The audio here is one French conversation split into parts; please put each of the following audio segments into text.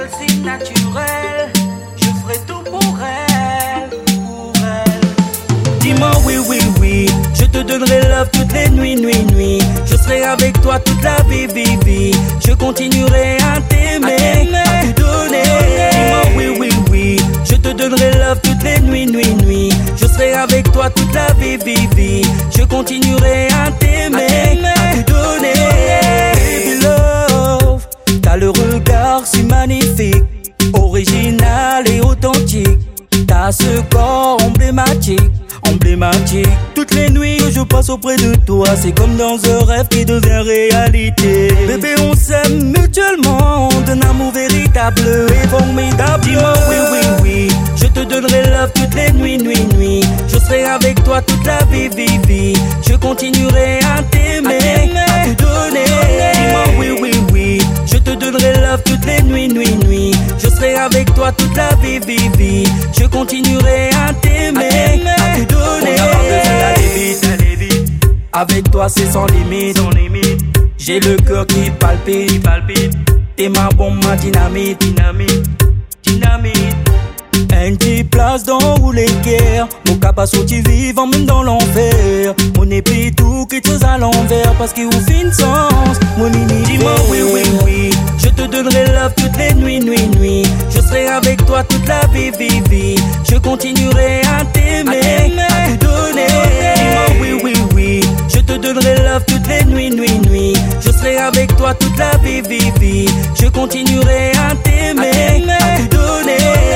si naturelle. Je ferai tout pour elle, pour elle. Dis-moi oui, oui, oui. Je te donnerai love toutes les nuits, nuits, nuits. Je serai avec toi toute la vie, vie, vie. Je continuerai à t'aimer, à te donner. Dis-moi oui, oui, oui. Je te donnerai love toutes les nuits, nuits, nuits. Je serai avec toi toute la vie, vie, vie. Je continuerai à t'aimer, à te donner. Baby love, t'as le regard si magnifique, original et authentique. T'as ce corps emblématique, emblématique. Toutes les nuits que je passe auprès de toi, c'est comme dans un rêve qui devient réalité. Bébé, on s'aime mutuellement, d'un amour véritable et formidable. Dis-moi oui, oui, oui. Je te donnerai love toutes les nuits, nuits, nuits. Je serai avec toi toute la vie, vie, vie. Je continuerai à t'aimer, à te donner. Dis-moi oui, oui, oui. Je te donnerai love toutes les nuits, nuits, nuits. Je serai avec toi toute la vie, vie, vie. Je continuerai à t'aimer, à te donner. On n'a pas besoin d'aller vite. Avec toi c'est sans limite, sans limite. J'ai le cœur qui palpite, palpite. T'es ma bombe, ma dynamite, dynamite, dynamite. Un petit place dans où les guerres. Mon capacité vivant même dans l'enfer. Mon épée tout quelque chose à l'envers. Parce qu'il ouvre une sens. Mon mini, dis-moi oui, oui, oui. Je te donnerai love toutes les nuits, nuits, nuits. Je serai avec toi toute la vie, vie, vie. Je continuerai à t'aimer, à te donner. Dis-moi oui, oui, oui. Je te donnerai love toutes les nuits, nuits, nuits. Je serai avec toi toute la vie, vie, vie. Je continuerai à t'aimer, à te donner.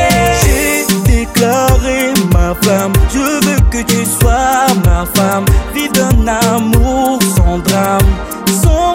J'ai déclaré ma flamme. Je veux que tu sois ma femme. Vive d'un amour sans drame, sans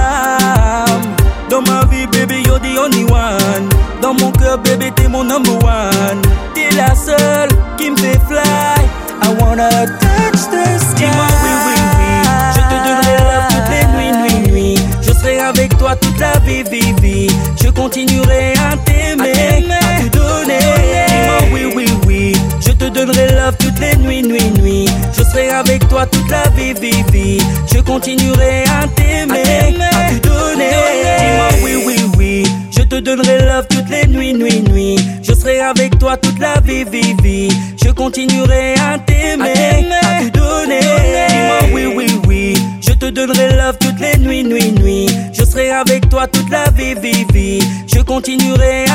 drame. Dans ma vie, baby, you're the only one. Dans mon cœur, baby, t'es mon number one. T'es la seule qui me fait fly. I wanna touch the sky. Dis-moi oui, oui, oui. Je te donnerai love toutes les nuits, nuits, nuits. Je serai avec toi toute la vie, vie, vie. Je continuerai à t'aimer, à te donner. Dis-moi oui, oui, oui. Je te donnerai love toutes les nuits, nuits, nuits. Je serai avec toi toute la vie, vie, vie. Je continuerai à t'aimer, à te donner. Dis-moi oui, oui, oui. Je te donnerai love toutes les nuits, nuits, nuits. Je serai avec toi toute la vie, vie, vie. Je continuerai à t'aimer, à te donner. Dis-moi oui, oui, oui. Je te donnerai love toutes les nuits, nuits, nuits. Je serai avec toi toute la vie, vie, vie. Je continuerai